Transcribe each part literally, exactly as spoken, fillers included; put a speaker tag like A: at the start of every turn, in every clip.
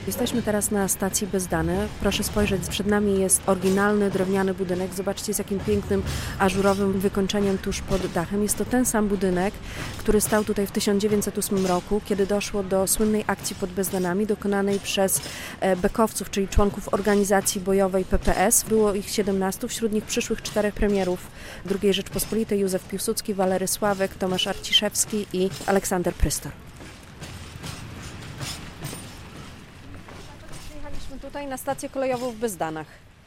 A: Jesteśmy teraz na stacji Bezdane. Proszę spojrzeć, przed nami jest oryginalny, drewniany budynek. Zobaczcie, z jakim pięknym, ażurowym wykończeniem tuż pod dachem. Jest to ten sam budynek, który stał tutaj w tysiąc dziewięćset ósmym roku, kiedy doszło do słynnej akcji pod Bezdanami, dokonanej przez bekowców, czyli członków organizacji bojowej P P S. Było ich siedemnastu, wśród nich przyszłych czterech premierów drugiej Rzeczpospolitej: Józef Piłsudski, Walery Sławek, Tomasz Arciszewski i Aleksander Prystor. Przyjechaliśmy tutaj na stację kolejową w Bezdanach.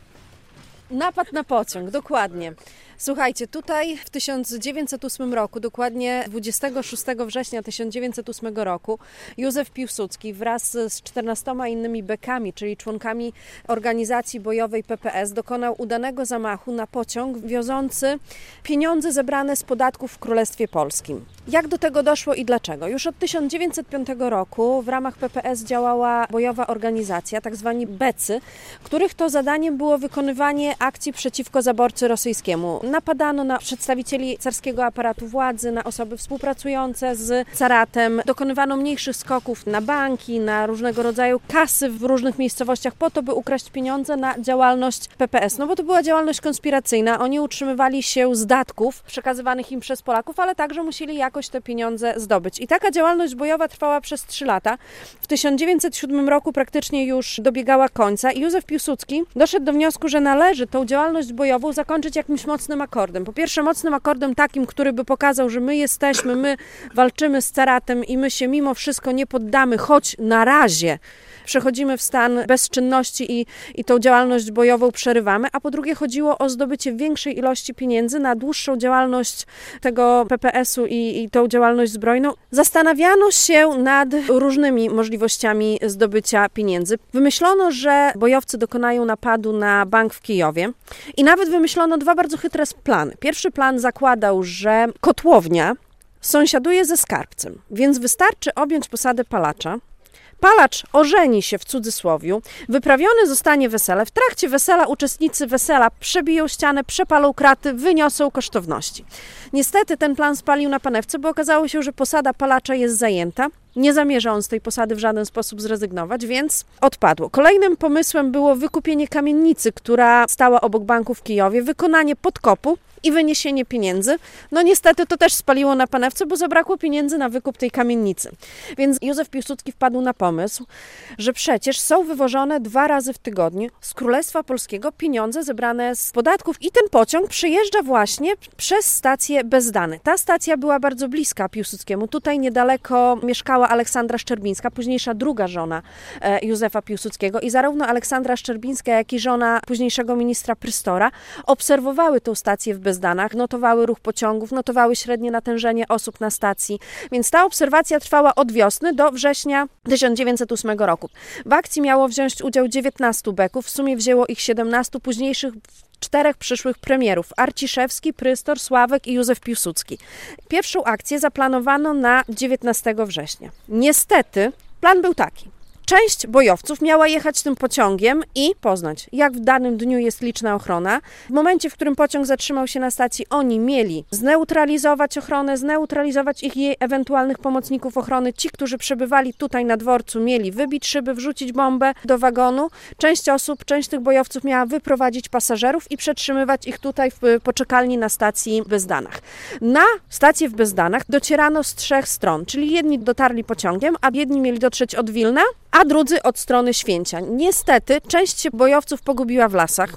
A: Napad na pociąg, dokładnie. Słuchajcie, tutaj w tysiąc dziewięćset ósmym roku, dokładnie dwudziestego szóstego września tysiąc dziewięćset ósmego roku, Józef Piłsudski wraz z czternastoma innymi bekami, czyli członkami organizacji bojowej P P S, dokonał udanego zamachu na pociąg wiozący pieniądze zebrane z podatków w Królestwie Polskim. Jak do tego doszło i dlaczego? Już od tysiąc dziewięćset piątego roku w ramach P P S działała bojowa organizacja, tak zwani becy, których to zadaniem było wykonywanie akcji przeciwko zaborcy rosyjskiemu. Napadano na przedstawicieli carskiego aparatu władzy, na osoby współpracujące z caratem. Dokonywano mniejszych skoków na banki, na różnego rodzaju kasy w różnych miejscowościach po to, by ukraść pieniądze na działalność P P S. No bo to była działalność konspiracyjna. Oni utrzymywali się z datków przekazywanych im przez Polaków, ale także musieli jakoś te pieniądze zdobyć. I taka działalność bojowa trwała przez trzy lata. W tysiąc dziewięćset siódmym roku praktycznie już dobiegała końca i Józef Piłsudski doszedł do wniosku, że należy tą działalność bojową zakończyć jakimś mocnym akordem. Po pierwsze mocnym akordem takim, który by pokazał, że my jesteśmy, my walczymy z caratem i my się mimo wszystko nie poddamy, choć na razie przechodzimy w stan bezczynności i, i tą działalność bojową przerywamy, a po drugie chodziło o zdobycie większej ilości pieniędzy na dłuższą działalność tego P P S-u i, i tą działalność zbrojną. Zastanawiano się nad różnymi możliwościami zdobycia pieniędzy. Wymyślono, że bojowcy dokonają napadu na bank w Kijowie i nawet wymyślono dwa bardzo chytre plany. Pierwszy plan zakładał, że kotłownia sąsiaduje ze skarbcem, więc wystarczy objąć posadę palacza. Palacz ożeni się w cudzysłowiu, wyprawione zostanie wesele. W trakcie wesela uczestnicy wesela przebiją ścianę, przepalą kraty, wyniosą kosztowności. Niestety ten plan spalił na panewce, bo okazało się, że posada palacza jest zajęta. Nie zamierza on z tej posady w żaden sposób zrezygnować, więc odpadło. Kolejnym pomysłem było wykupienie kamienicy, która stała obok banku w Kijowie, wykonanie podkopu i wyniesienie pieniędzy. No niestety to też spaliło na panewce, bo zabrakło pieniędzy na wykup tej kamienicy. Więc Józef Piłsudski wpadł na pomysł, że przecież są wywożone dwa razy w tygodniu z Królestwa Polskiego pieniądze zebrane z podatków i ten pociąg przyjeżdża właśnie przez stację Bezdany. Ta stacja była bardzo bliska Piłsudskiemu. Tutaj niedaleko mieszkała Aleksandra Szczerbińska, późniejsza druga żona Józefa Piłsudskiego i zarówno Aleksandra Szczerbińska, jak i żona późniejszego ministra Prystora obserwowały tę stację w Bezdanach, notowały ruch pociągów, notowały średnie natężenie osób na stacji, więc ta obserwacja trwała od wiosny do września tysiąc dziewięćset ósmego roku. W akcji miało wziąć udział dziewiętnastu beków, w sumie wzięło ich siedemnastu późniejszych czterech przyszłych premierów: Arciszewski, Prystor, Sławek i Józef Piłsudski. Pierwszą akcję zaplanowano na dziewiętnastego września. Niestety plan był taki. Część bojowców miała jechać tym pociągiem i poznać, jak w danym dniu jest liczna ochrona. W momencie, w którym pociąg zatrzymał się na stacji, oni mieli zneutralizować ochronę, zneutralizować ich jej ewentualnych pomocników ochrony. Ci, którzy przebywali tutaj na dworcu, mieli wybić szyby, wrzucić bombę do wagonu. Część osób, część tych bojowców miała wyprowadzić pasażerów i przetrzymywać ich tutaj w poczekalni na stacji w Bezdanach. Na stację w Bezdanach docierano z trzech stron, czyli jedni dotarli pociągiem, a jedni mieli dotrzeć od Wilna, a drudzy od strony Święcia. Niestety część się bojowców pogubiła w lasach.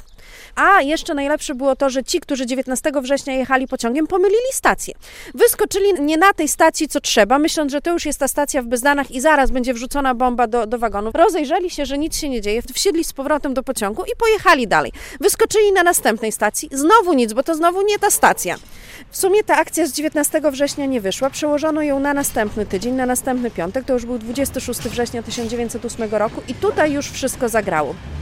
A: A jeszcze najlepsze było to, że ci, którzy dziewiętnastego września jechali pociągiem, pomylili stację. Wyskoczyli nie na tej stacji, co trzeba, myśląc, że to już jest ta stacja w Bezdanach i zaraz będzie wrzucona bomba do, do wagonu. Rozejrzeli się, że nic się nie dzieje, wsiedli z powrotem do pociągu i pojechali dalej. Wyskoczyli na następnej stacji, znowu nic, bo to znowu nie ta stacja. W sumie ta akcja z dziewiętnastego września nie wyszła, przełożono ją na następny tydzień, na następny piątek, to już był dwudziestego szóstego września tysiąc dziewięćset ósmego roku i tutaj już wszystko zagrało.